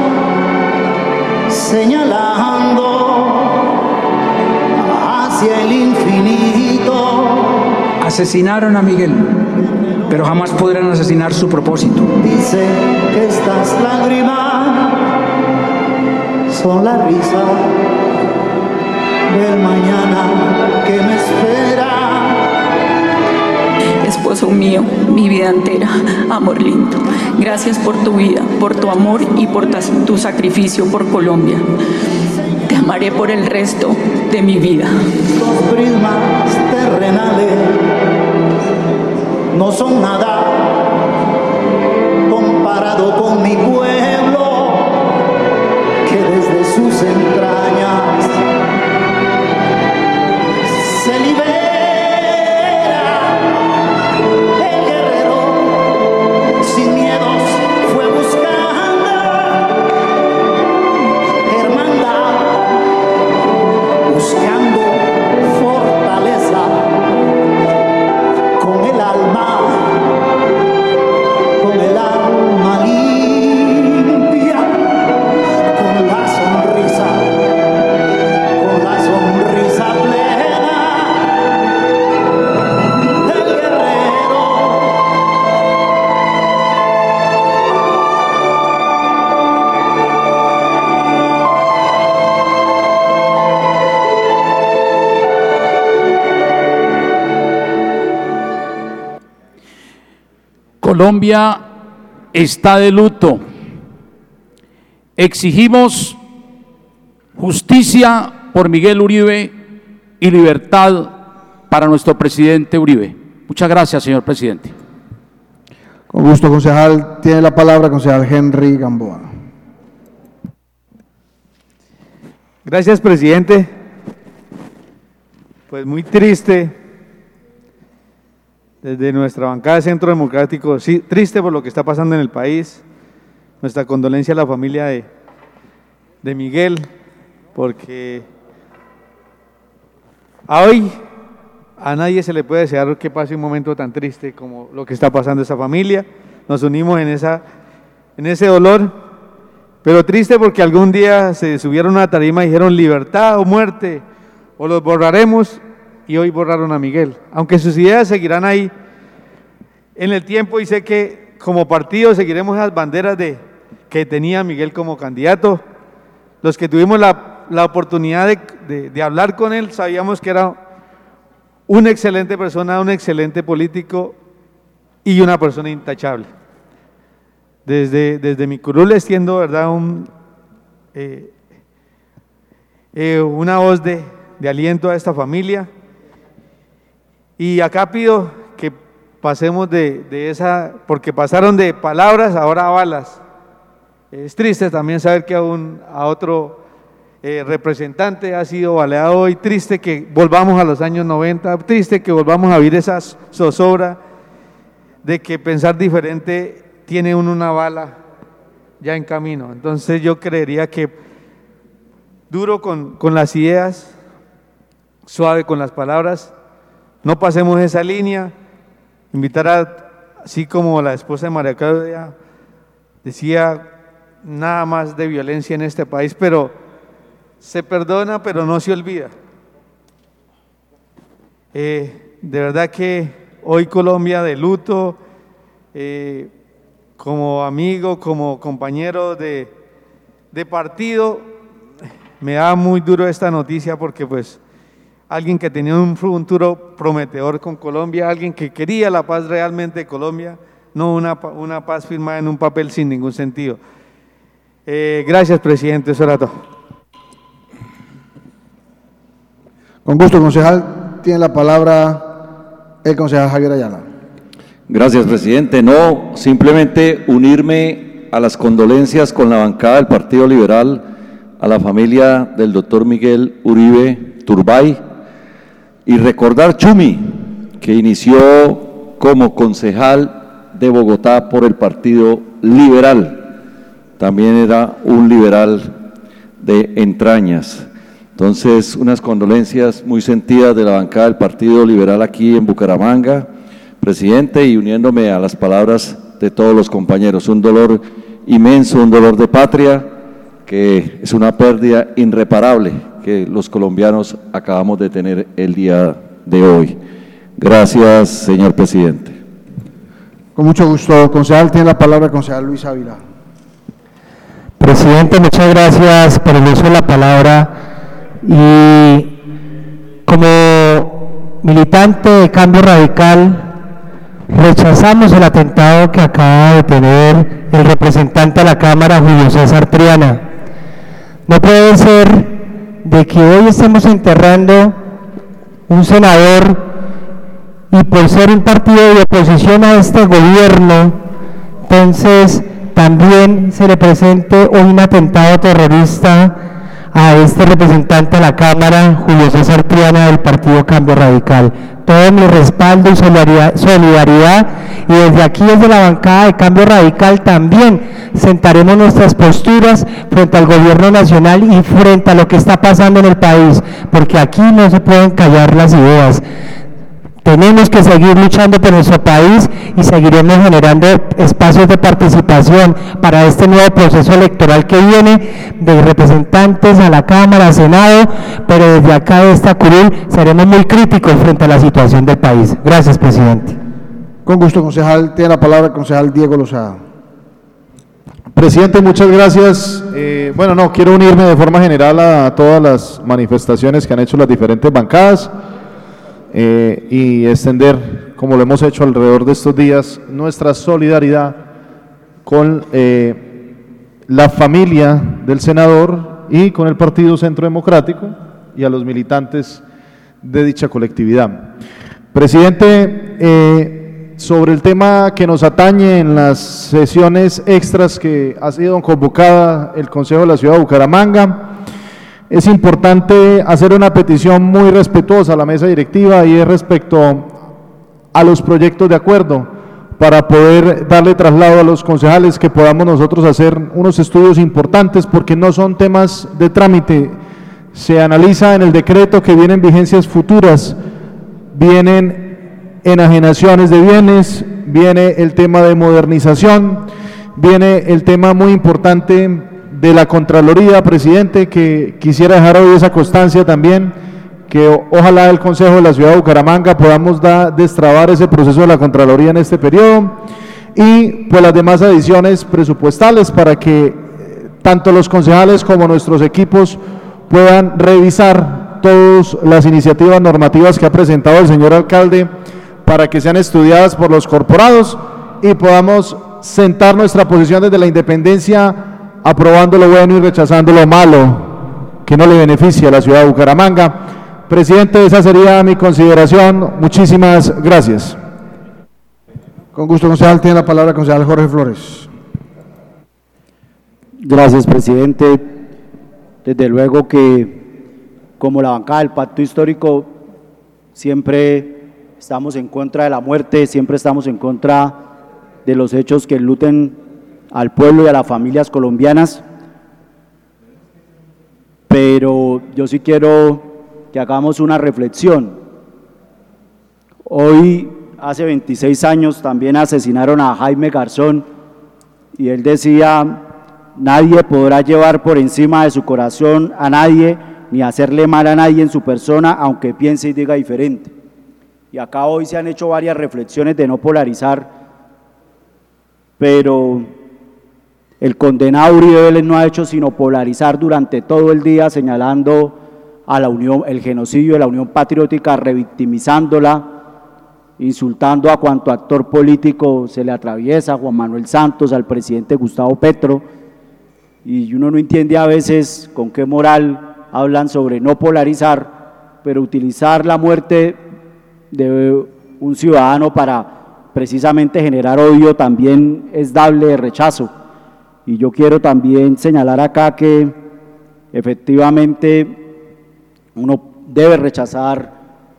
señalando hacia el infinito. Asesinaron a Miguel, pero jamás podrán asesinar su propósito. Dice que estas lágrimas son la risa del mañana que me espera. Esposo mío, mi vida entera, amor lindo, gracias por tu vida, por tu amor y por tu sacrificio por Colombia. Te amaré por el resto de mi vida. Los prismas terrenales no son nada comparado con mi pueblo, que desde sus entrañas se libera. El guerrero sin miedos fue buscando hermandad, buscando fortaleza con el alma, con el alma limpia, con la sonrisa, con la sonrisa plena del guerrero. Colombia está de luto. Exigimos justicia por Miguel Uribe y libertad para nuestro presidente Uribe. Muchas gracias, señor presidente. Con gusto, concejal. Tiene la palabra concejal Henry Gamboa. Gracias, presidente. Pues muy triste, desde nuestra bancada de Centro Democrático, sí, triste por lo que está pasando en el país. Nuestra condolencia a la familia de, de Miguel, porque hoy, a nadie se le puede desear que pase un momento tan triste como lo que está pasando esa familia. Nos unimos en, esa, en ese dolor, pero triste porque algún día se subieron a una tarima y dijeron libertad o muerte, o los borraremos, y hoy borraron a Miguel. Aunque sus ideas seguirán ahí en el tiempo, y sé que como partido seguiremos esas banderas de, que tenía Miguel como candidato. Los que tuvimos la, la oportunidad de, de, de hablar con él sabíamos que era una excelente persona, un excelente político y una persona intachable. Desde, desde mi curul extiendo, ¿verdad?, un, eh, eh, una voz de, de aliento a esta familia. Y acá pido que pasemos de, de esa, porque pasaron de palabras ahora a balas. Es triste también saber que a, un, a otro eh, representante ha sido baleado hoy, triste que volvamos a los años noventa, triste que volvamos a vivir esa zozobra de que pensar diferente tiene uno una bala ya en camino. Entonces yo creería que duro con, con las ideas, suave con las palabras, no pasemos esa línea. Invitar a, así como la esposa de María Claudia decía, nada más de violencia en este país, pero se perdona, pero no se olvida. Eh, de verdad que hoy Colombia de luto, eh, como amigo, como compañero de, de partido, me da muy duro esta noticia porque pues alguien que tenía un futuro prometedor con Colombia, alguien que quería la paz realmente de Colombia, no una, una paz firmada en un papel sin ningún sentido. Eh, gracias, presidente, eso era todo. Con gusto, concejal. Tiene la palabra el concejal Javier Ayala. Gracias, presidente. No, simplemente unirme a las condolencias con la bancada del Partido Liberal a la familia del doctor Miguel Uribe Turbay y recordar Chumi, que inició como concejal de Bogotá por el Partido Liberal. También era un liberal de entrañas. Entonces, unas condolencias muy sentidas de la bancada del Partido Liberal aquí en Bucaramanga, presidente, y uniéndome a las palabras de todos los compañeros. Un dolor inmenso, un dolor de patria, que es una pérdida irreparable que los colombianos acabamos de tener el día de hoy. Gracias, señor presidente. Con mucho gusto, concejal. Tiene la palabra el concejal Luis Ávila. Presidente, muchas gracias por el uso de la palabra, y como militante de Cambio Radical rechazamos el atentado que acaba de tener el representante de la Cámara, Julio César Triana. No puede ser de que hoy estemos enterrando un senador y por ser un partido de oposición a este gobierno, entonces también se le presente hoy un atentado terrorista a este representante de la Cámara, Julio César Triana, del Partido Cambio Radical. Todo mi respaldo y solidaridad, solidaridad, y desde aquí, desde la bancada de Cambio Radical, también sentaremos nuestras posturas frente al gobierno nacional y frente a lo que está pasando en el país, porque aquí no se pueden callar las ideas. Tenemos que seguir luchando por nuestro país y seguiremos generando espacios de participación para este nuevo proceso electoral que viene, de representantes a la Cámara, Senado, pero desde acá de esta curul seremos muy críticos frente a la situación del país. Gracias, presidente. Con gusto, concejal. Tiene la palabra el concejal Diego Lozada. Presidente, muchas gracias. Eh, bueno, no, quiero unirme de forma general a todas las manifestaciones que han hecho las diferentes bancadas. Eh, y extender, como lo hemos hecho alrededor de estos días, nuestra solidaridad con eh, la familia del senador y con el Partido Centro Democrático y a los militantes de dicha colectividad. Presidente, eh, sobre el tema que nos atañe en las sesiones extras que ha sido convocada el Consejo de la Ciudad de Bucaramanga, es importante hacer una petición muy respetuosa a la mesa directiva, y es respecto a los proyectos de acuerdo, para poder darle traslado a los concejales, que podamos nosotros hacer unos estudios importantes, porque no son temas de trámite. Se analiza en el decreto que vienen vigencias futuras vienen enajenaciones de bienes, viene el tema de modernización, viene el tema muy importante de la Contraloría, presidente, que quisiera dejar hoy esa constancia también, que ojalá el Consejo de la Ciudad de Bucaramanga podamos da, destrabar ese proceso de la Contraloría en este periodo, y pues las demás adiciones presupuestales para que tanto los concejales como nuestros equipos puedan revisar todas las iniciativas normativas que ha presentado el señor alcalde para que sean estudiadas por los corporados y podamos sentar nuestra posición desde la independencia, aprobando lo bueno y rechazando lo malo que no le beneficia a la ciudad de Bucaramanga. Presidente, esa sería mi consideración. Muchísimas gracias. Con gusto, concejal. Tiene la palabra el concejal Jorge Flores. Gracias, presidente. Desde luego que, como la bancada del Pacto Histórico, siempre estamos en contra de la muerte, siempre estamos en contra de los hechos que enluten al pueblo y a las familias colombianas, pero yo sí quiero que hagamos una reflexión. Hoy, hace veintiséis años, también asesinaron a Jaime Garzón y él decía: nadie podrá llevar por encima de su corazón a nadie, ni hacerle mal a nadie en su persona, aunque piense y diga diferente. Y acá hoy se han hecho varias reflexiones de no polarizar, pero el condenado Uribe Vélez no ha hecho sino polarizar durante todo el día, señalando a la Unión, el genocidio de la Unión Patriótica, revictimizándola, insultando a cuanto actor político se le atraviesa, a Juan Manuel Santos, al presidente Gustavo Petro, y uno no entiende a veces con qué moral hablan sobre no polarizar, pero utilizar la muerte de un ciudadano para precisamente generar odio también es dable de rechazo. Y yo quiero también señalar acá que efectivamente uno debe rechazar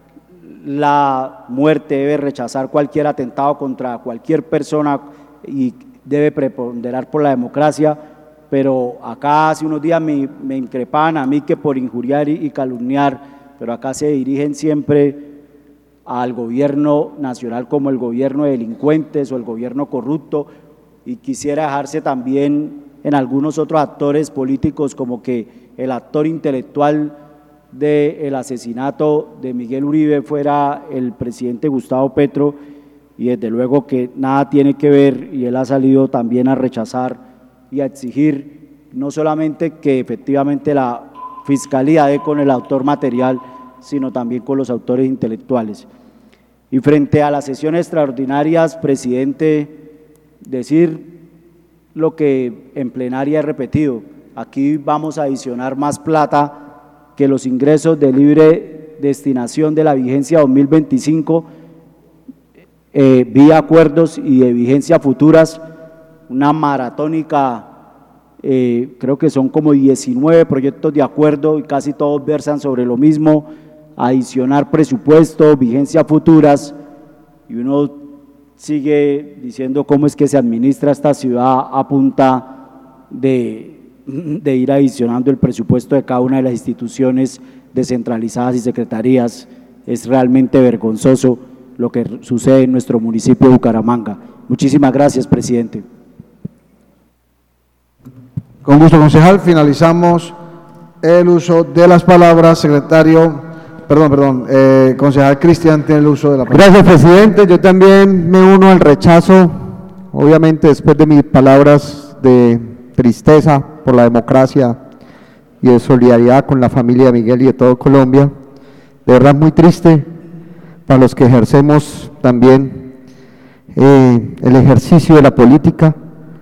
la muerte, debe rechazar cualquier atentado contra cualquier persona y debe preponderar por la democracia, pero acá hace unos días me, me increpaban a mí que por injuriar y, y calumniar, pero acá se dirigen siempre al gobierno nacional como el gobierno de delincuentes o el gobierno corrupto, y quisiera dejarse también en algunos otros actores políticos como que el actor intelectual del asesinato de Miguel Uribe fuera el presidente Gustavo Petro, y desde luego que nada tiene que ver, y él ha salido también a rechazar y a exigir no solamente que efectivamente la Fiscalía dé con el autor material, sino también con los autores intelectuales. Y frente a las sesiones extraordinarias, presidente, decir lo que en plenaria he repetido: aquí vamos a adicionar más plata que los ingresos de libre destinación de la vigencia dos mil veinticinco, eh, vía acuerdos y de vigencia futuras, una maratónica, eh, creo que son como diecinueve proyectos de acuerdo y casi todos versan sobre lo mismo, adicionar presupuesto, vigencias futuras, y uno sigue diciendo cómo es que se administra esta ciudad a punta de, de ir adicionando el presupuesto de cada una de las instituciones descentralizadas y secretarías. Es realmente vergonzoso lo que sucede en nuestro municipio de Bucaramanga. Muchísimas gracias, presidente. Con gusto, concejal. Finalizamos el uso de las palabras. Secretario, perdón, perdón, eh, concejal Cristian tiene el uso de la palabra. Gracias, presidente. Yo también me uno al rechazo, obviamente después de mis palabras de tristeza por la democracia y de solidaridad con la familia de Miguel y de todo Colombia. De verdad muy triste para los que ejercemos también eh, el ejercicio de la política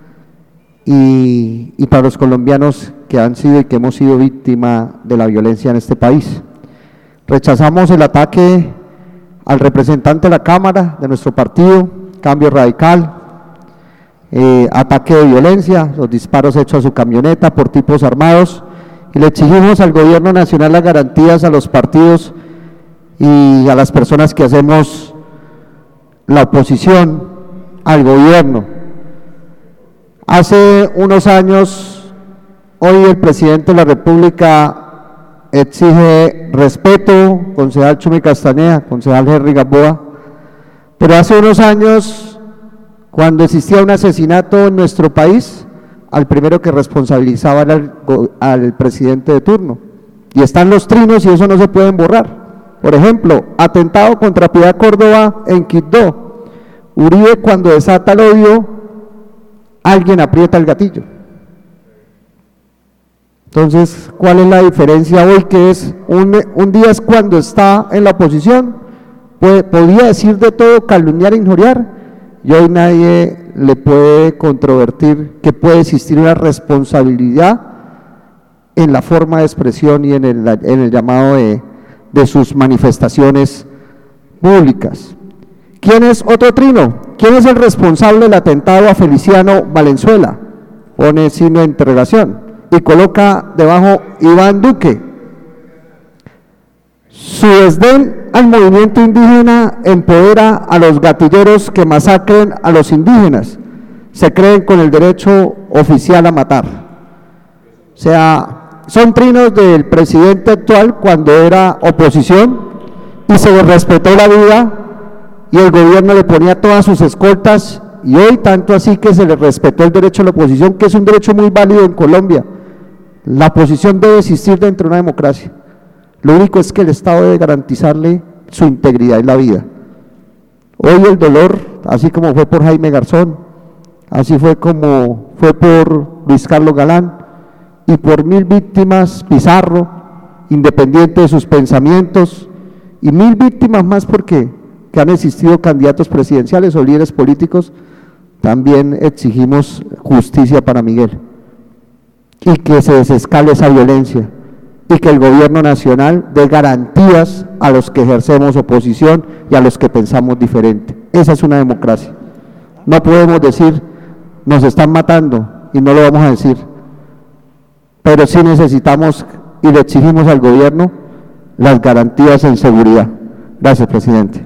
y, y para los colombianos que han sido y que hemos sido víctima de la violencia en este país. Rechazamos el ataque al representante de la Cámara de nuestro partido, Cambio Radical, eh, ataque de violencia, los disparos hechos a su camioneta por tipos armados, y le exigimos al gobierno nacional las garantías a los partidos y a las personas que hacemos la oposición al gobierno. Hace unos años, hoy el presidente de la República exige respeto, concejal Chumi Castaneda, concejal Henry Gamboa, pero hace unos años, cuando existía un asesinato en nuestro país, al primero que responsabilizaba era al, al presidente de turno, y están los trinos y eso no se pueden borrar. Por ejemplo, atentado contra Piedad Córdoba en Quibdó, Uribe cuando desata el odio, alguien aprieta el gatillo. Entonces, ¿cuál es la diferencia hoy? Que es un, un día es cuando está en la oposición, puede, podía decir de todo, calumniar e injuriar, y hoy nadie le puede controvertir que puede existir una responsabilidad en la forma de expresión y en el, en el llamado de, de sus manifestaciones públicas. ¿Quién es otro trino? ¿Quién es el responsable del atentado a Feliciano Valenzuela? Pone signo de interrogación y coloca debajo Iván Duque. Su desdén al movimiento indígena empodera a los gatilleros que masacren a los indígenas, se creen con el derecho oficial a matar. O sea, son trinos del presidente actual cuando era oposición y se le respetó la vida y el gobierno le ponía todas sus escoltas, y hoy tanto así que se le respetó el derecho a la oposición, que es un derecho muy válido en Colombia. La oposición debe existir dentro de una democracia. Lo único es que el Estado debe garantizarle su integridad en la vida. Hoy el dolor, así como fue por Jaime Garzón, así fue como fue por Luis Carlos Galán y por mil víctimas Pizarro, independiente de sus pensamientos, y mil víctimas más porque que han existido candidatos presidenciales o líderes políticos, también exigimos justicia para Miguel y que se desescale esa violencia y que el gobierno nacional dé garantías a los que ejercemos oposición y a los que pensamos diferente. Esa es una democracia. No podemos decir nos están matando y no lo vamos a decir, pero sí necesitamos y le exigimos al gobierno las garantías en seguridad. Gracias, presidente.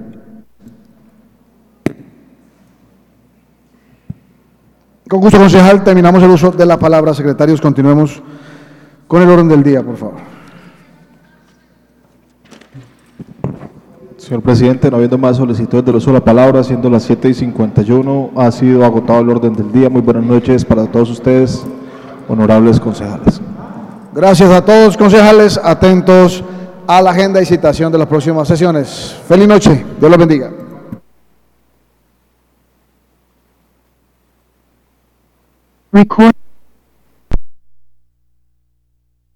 Con gusto, concejal. Terminamos el uso de la palabra. Secretarios, continuemos con el orden del día, por favor. Señor presidente, no habiendo más solicitudes del uso de la palabra, siendo las siete y cincuenta y uno, ha sido agotado el orden del día. Muy buenas noches para todos ustedes, honorables concejales. Gracias a todos, concejales, atentos a la agenda y citación de las próximas sesiones. Feliz noche, Dios los bendiga. Record.